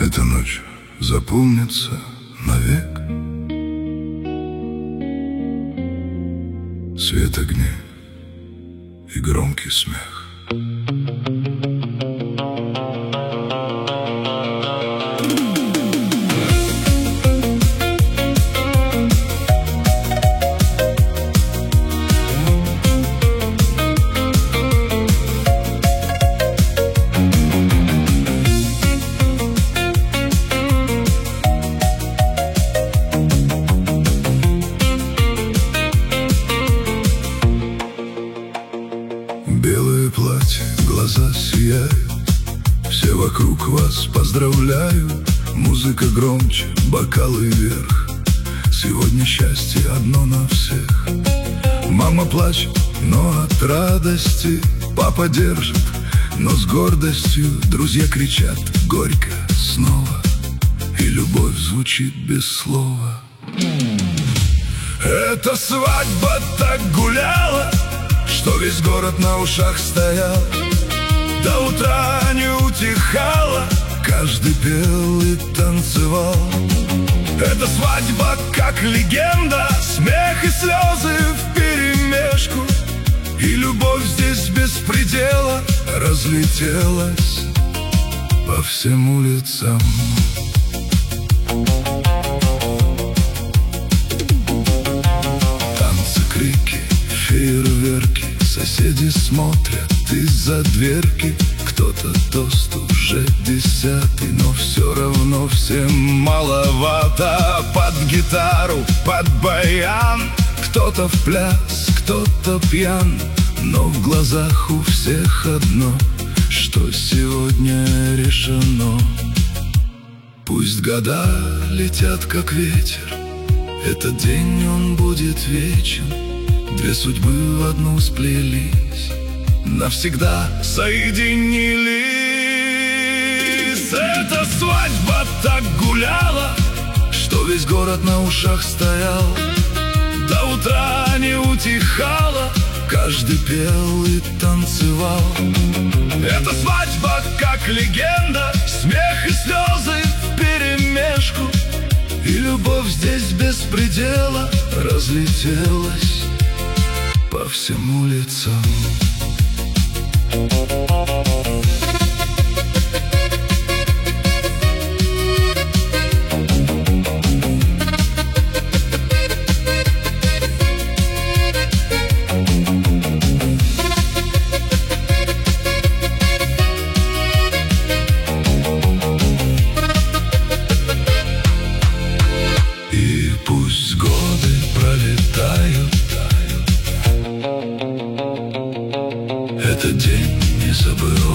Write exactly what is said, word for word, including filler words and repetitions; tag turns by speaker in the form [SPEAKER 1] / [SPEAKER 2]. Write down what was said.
[SPEAKER 1] Эта ночь запомнится навек. Свет огней и громкий смех. Белое платье, глаза сияют, все вокруг вас поздравляют. Музыка громче, бокалы вверх. Сегодня счастье одно на всех. Мама плачет, но от радости. Папа держит, но с гордостью. Друзья кричат горько снова, и любовь звучит без слова. Эта свадьба так гуляла, что весь город на ушах стоял. До утра не утихала, каждый пел и танцевал. Эта свадьба как легенда, смех и слезы вперемешку. И любовь здесь без предела разлетелась по всем улицам. Танцы, крики, фейерверки, соседи смотрят из-за дверки. Кто-то тост уже десятый, но все равно всем маловато. Под гитару, под баян, кто-то в пляс, кто-то пьян. Но в глазах у всех одно, что сегодня решено. Пусть года летят как ветер, этот день он будет вечен. Две судьбы в одну сплелись, навсегда соединились. Эта свадьба так гуляла, что весь город на ушах стоял. До утра не утихала, каждый пел и танцевал. Эта свадьба как легенда, смех и слезы вперемешку. И любовь здесь без предела разлетелась по всем улицам. И пусть годы пролетают, этот день не забывай.